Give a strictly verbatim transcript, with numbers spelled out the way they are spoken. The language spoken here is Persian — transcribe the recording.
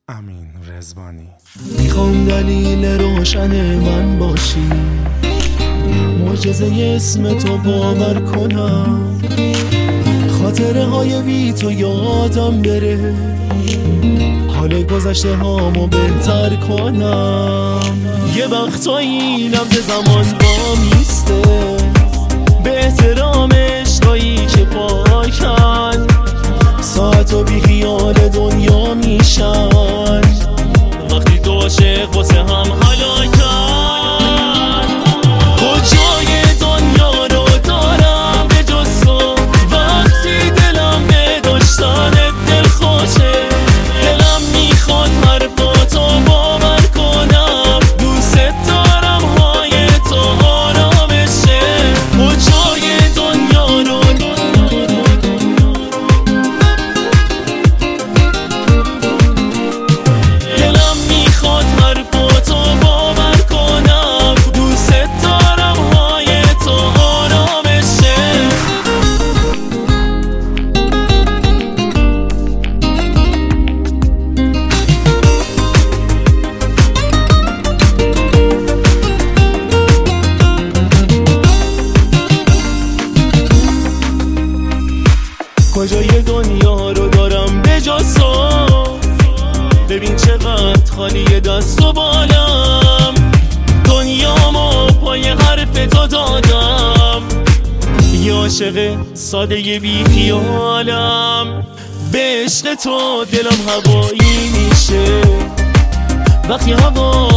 امین رضوانی. میخوام دلیل روشن من باشی، معجزه اسم تو باور کنم، خاطره های بی تو یادم بره، حال گذشته هامو بهتر کنم. یه وقتایی نبض زمان با میسته، به احترام عشقایی که پاکن، ساعت و بی خیال دنیا میشن، وقتی دو عاشق واسه هم هلاکن. کجای دنیا رو دارم به جز تو، وقتی دلم به داشتنت دل خوشه، دلم میخواد حرفاتو باور کنم، دوست دارم های تو آرامشه. کجای دنیا رو دلم میخواد حرفاتو باور کنم، دوست دارم های تو آرامشه. کجای دنیا رو دارم به جز تو، ببین چقدر خالیه دست و بالم، دنیامو پای حرف تو دادم، یه عاشق ساده بی خیالم. به عشق تو دلم هوایی میشه، وقتی هوا